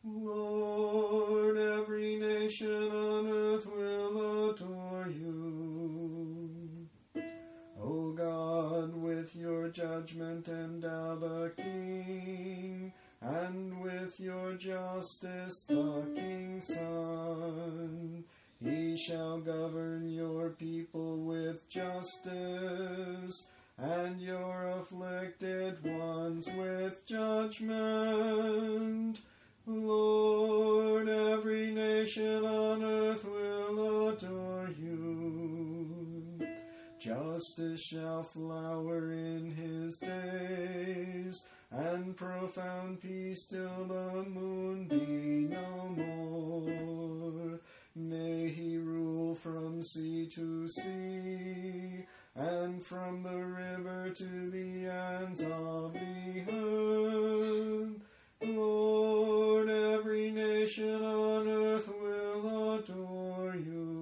Lord, every nation on earth will adore you. O God, with your judgment endow the king, and with your justice the king's son. He shall govern your people with justice, and your afflicted ones with judgment. Lord, every nation on earth will adore you. Justice shall flower in his days, and profound peace till the moon be no more. May he rule from sea to sea, and from the river to the ends of the earth. Lord, every nation on earth will adore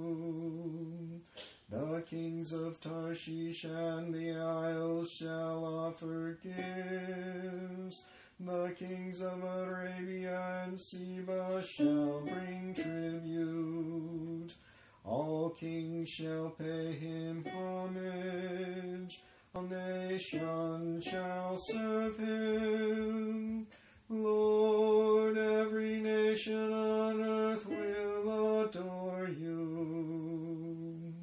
you. The kings of Tarshish and the isles shall offer gifts. The kings of Arabia and Seba shall bring tribute. All kings shall pay him homage. All nations shall serve him. Lord, every nation on earth will adore you.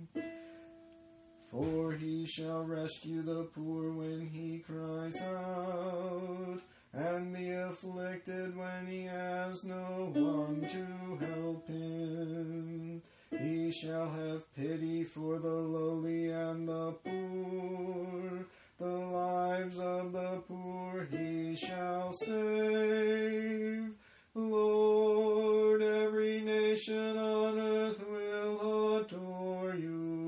For he shall rescue the poor when he cries out, and the afflicted when he has no one to help him. He shall have pity for the lowly and the poor. The lives of the poor he shall save. Lord, every nation on earth will adore you.